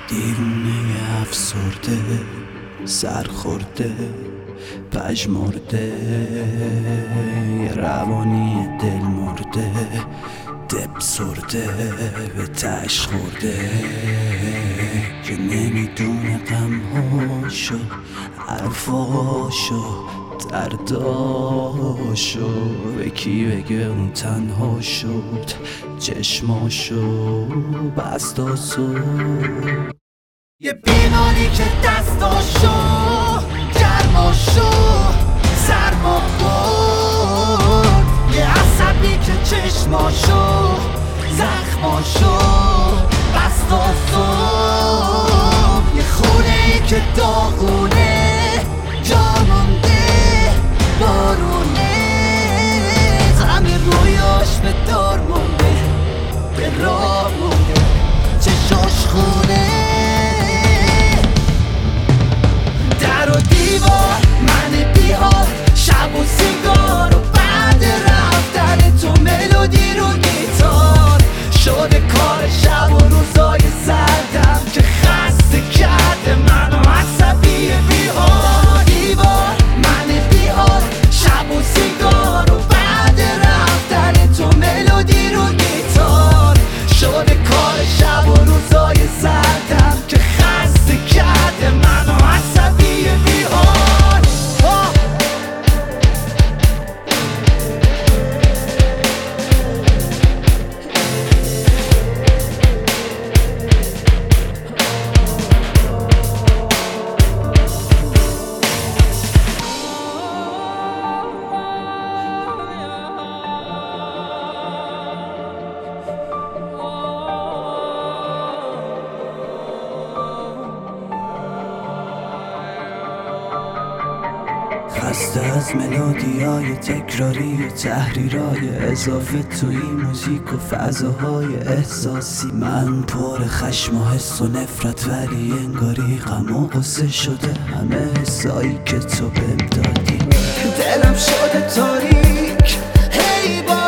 دیرونه افسرده سرخورده پژمرده یه روانی دل مرده دب سرده به تش خورده که نمیدونه غمهاشو حرفاشو درداشو به کی بگه اون تنها شد چشماشو بستاسو یه بیماری که دستاشو گرماشو سرما برد، یه عصبی که چشماشو زخماشو بستاسو، یه خونه ای که داغونه جا مونده بارونه، غم رویاش به دار مونده به راه مونده چشاش خونه در و دیوار من بیهار شب و سیگار و بعد رفتن تو ملودی رو گیتار شده کار شب و روزای سردم که خسته کرده منو عصبی بیهار دیوار من بیهار شب و سیگار و بعد رفتن تو ملودی رو گیتار شده کار شب و روزای سردم که خسته کرده منو عصبی بیهار خسته از ملودیای تکراری و تحریرای اضافه توی موزیک و فضاهای احساسی من پر خشم و حس و نفرت ولی انگاری غم و غصه شده همه حسایی که تو بهم دادی دلم شده تاریک هی با